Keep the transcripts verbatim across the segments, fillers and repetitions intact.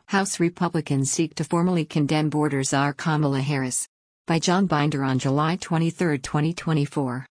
House Republicans seek to formally condemn border czar Kamala Harris. By John Binder on July twenty-third, twenty twenty-four.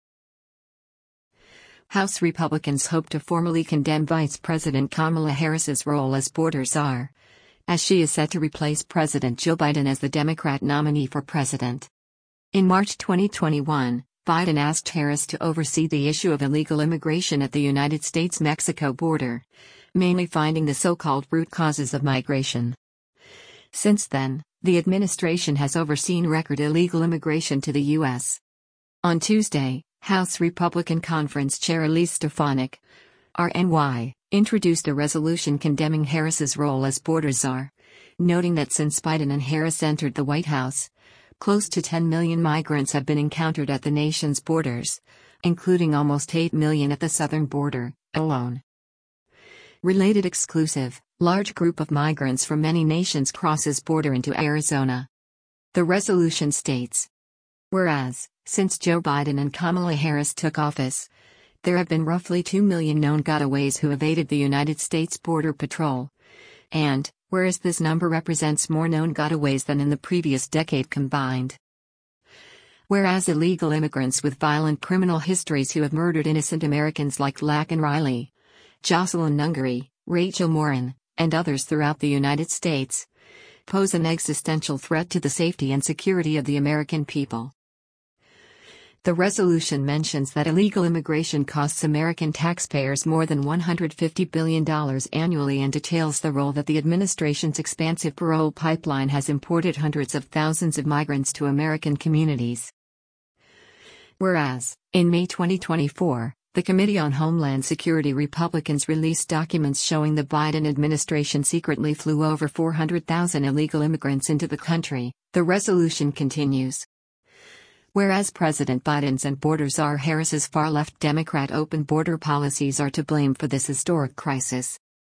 House Republicans hope to formally condemn Vice President Kamala Harris's role as border czar, as she is set to replace President Joe Biden as the Democrat nominee for president. In March twenty twenty-one, Biden asked Harris to oversee the issue of illegal immigration at the United States-Mexico border, mainly finding the so-called root causes of migration. Since then, the administration has overseen record illegal immigration to the U S. On Tuesday, House Republican Conference Chair Elise Stefanik, R N Y, introduced a resolution condemning Harris's role as border czar, noting that since Biden and Harris entered the White House, close to ten million migrants have been encountered at the nation's borders, including almost eight million at the southern border alone. Related exclusive, large group of migrants from many nations crosses border into Arizona. The resolution states, whereas, since Joe Biden and Kamala Harris took office, there have been roughly two million known gotaways who evaded the United States Border Patrol. And, whereas this number represents more known gotaways than in the previous decade combined. Whereas illegal immigrants with violent criminal histories who have murdered innocent Americans like Laken Riley, Jocelyn Nungary, Rachel Morin, and others throughout the United States, pose an existential threat to the safety and security of the American people. The resolution mentions that illegal immigration costs American taxpayers more than one hundred fifty billion dollars annually and details the role that the administration's expansive parole pipeline has imported hundreds of thousands of migrants to American communities. Whereas, in May twenty twenty-four, the Committee on Homeland Security Republicans released documents showing the Biden administration secretly flew over four hundred thousand illegal immigrants into the country, the resolution continues. Whereas President Biden's and border czar Harris's far-left Democrat open border policies are to blame for this historic crisis.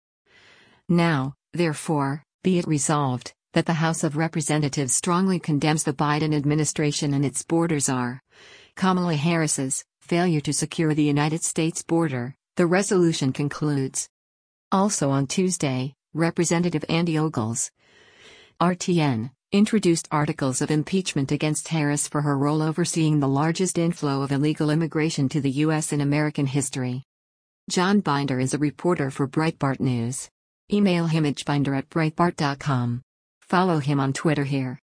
Now, therefore, be it resolved, that the House of Representatives strongly condemns the Biden administration and its border czar, Kamala Harris's, failure to secure the United States border, the resolution concludes. Also on Tuesday, Representative Andy Ogles, R T N, introduced articles of impeachment against Harris for her role overseeing the largest inflow of illegal immigration to the U S in American history. John Binder is a reporter for Breitbart News. Email him at binder at breitbart dot com. Follow him on Twitter here.